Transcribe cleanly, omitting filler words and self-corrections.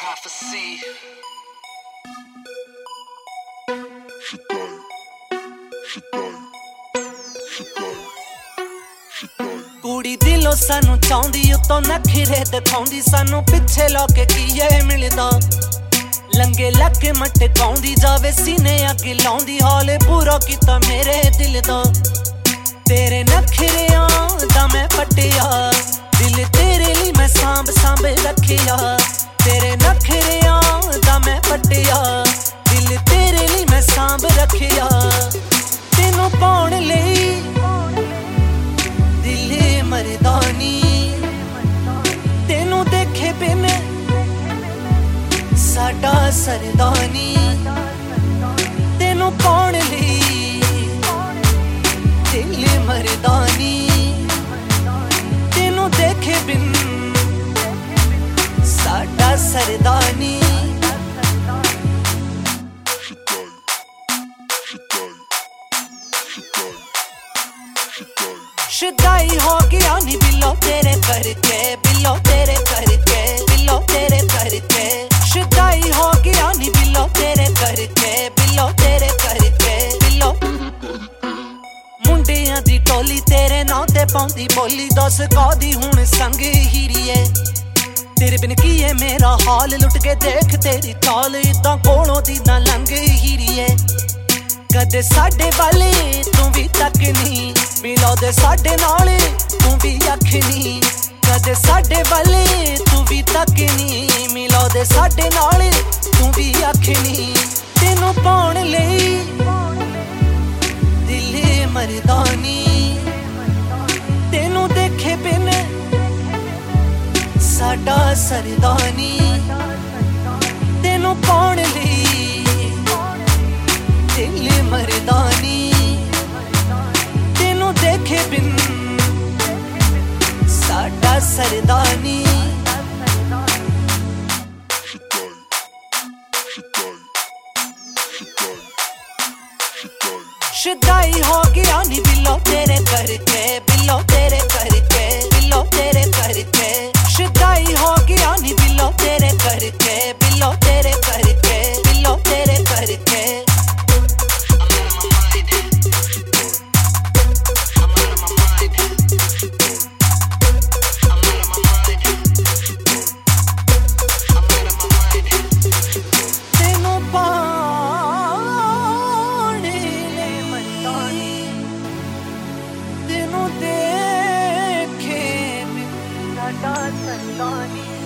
prophecy. कुड़ी दिलों सानू चाहती उतों नखरे दिखाउंदी सानू पिछे लौके कीए मिलदा लंगे लके मटकाउंदी जावे सीने अगे लाउंदी हाले पूरा कीता मेरे दिल दा तेरे नखरियां दा मैं पटिया दिल तेरे लिए मैं सांभ सांभ रखिया तेरे नखरियां दा मैं पटिया दिल तेरे लिए मैं सांभ रखिया तेनू पाउण लई दिल मरदानी तेनू देखे बिन साडा सरदानी तेनू पाउण लई दिल मरदानी तेनू देखे बिन साडा सरदानी शुदाई हो गया नी बिल्लो तेरे करके बिल्लो तेरे करके बिल्लो तेरे करके शुदाई हो गया नी बिल्लो तेरे करके बिल्लो तेरे करके बिल्लो मुंडियां दी टोली तेरे नां ते पाउंदी बोली दस कादी हुण संग हीरीए तेरे बिन की है मेरा हाल लुट के देख तेरी चाल इदां कोलों दी ना लंघ हीरीए कदे साडे वाले तू भी तक नहीं मिलो दे साडे नाल तू भी अख नहीं कदे साडे वाले तू भी तक नहीं मिलो दे साडे नाल तू भी अख नहीं तेनू पाउण लई दिल मरदानी तेनू देखे बिन साडा सरदानी तेनू पाउण लई दिल मरदानी तेनू देखे बिन साडा सरदानी शुदाई हो गया नी बिल्लो तेरे करके बिल्लो तेरे करके बिल्लो तेरे करके शुदाई हो गया नी बिल्लो तेरे करके बिल्लो तेरे करके बिल्लो तेरे करके तेनू देखे बिन साडा सरदानी